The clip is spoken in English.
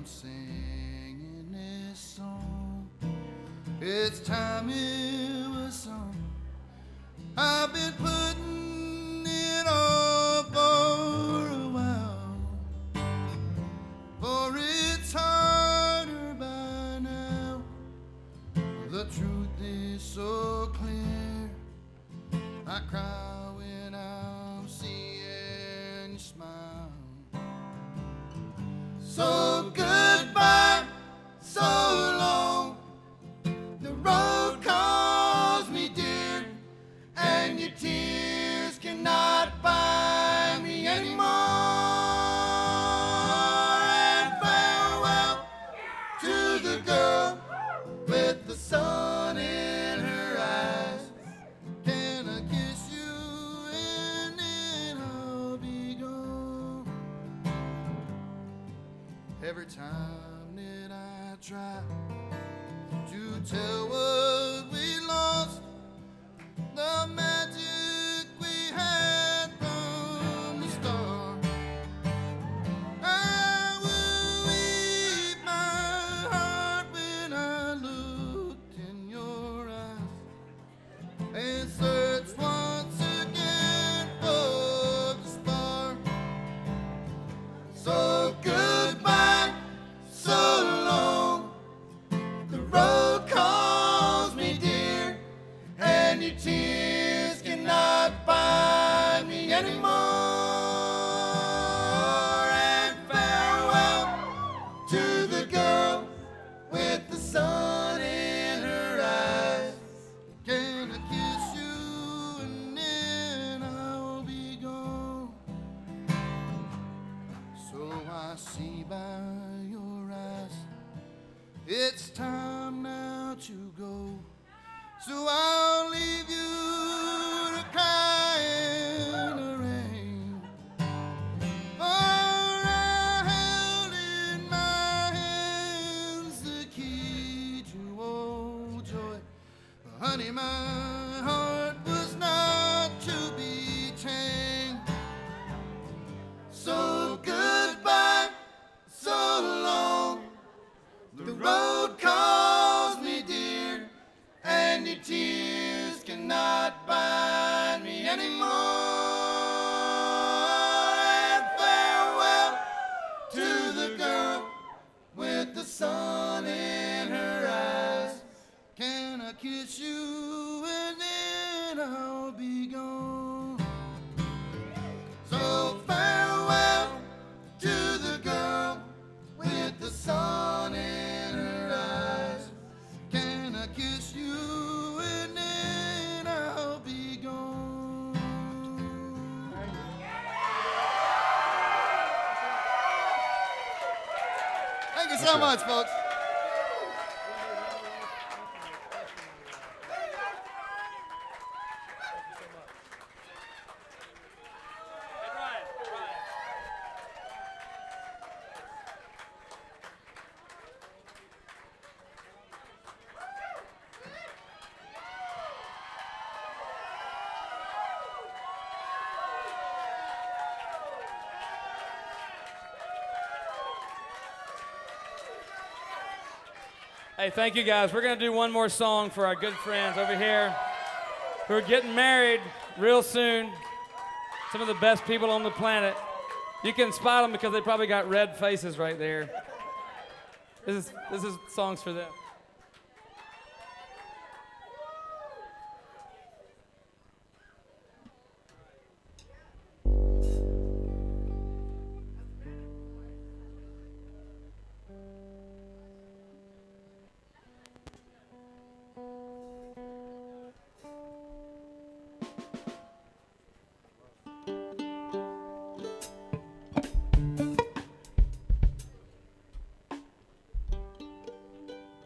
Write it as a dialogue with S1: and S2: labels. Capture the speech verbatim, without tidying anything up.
S1: I'm singing this song. It's time it was sung. I've been putting it off for a while, for it's harder by now. The truth is so clear. I cry when I'm seeing you smile. So goodbye, so long. The road calls me dear, and your tears cannot buy me anymore. And farewell to the girl with the sun in her eyes. Can I kiss you and then I'll be gone? Every time that I try to tell what we lost, the magic we had from the start, I will weep my heart when I looked in your eyes and search once again for the spark. So goodbye, so long. The road calls me dear, and your tears cannot buy me anymore. And farewell to the girl with the sun in her eyes. Can I kiss you and then I'll be gone? So I see by your eyes it's time now to go. So I'll leave you to cry in the rain. For I held in my hands the key to old joy. But honey, my heart was not to be tamed. So goodbye, so long. The road calls me dear, and your tears cannot bind me anymore. And farewell to the girl with the sun in her eyes. Can I kiss you and then I'll be gone? So farewell to the girl with the sun in her eyes. Can I kiss you and then I'll be gone? Thank you so much, folks.
S2: Hey, thank you guys. We're going to do one more song for our good friends over here who are getting married real soon. Some of the best people on the planet. You can spot them because they probably got red faces right there. This is, this is songs for them.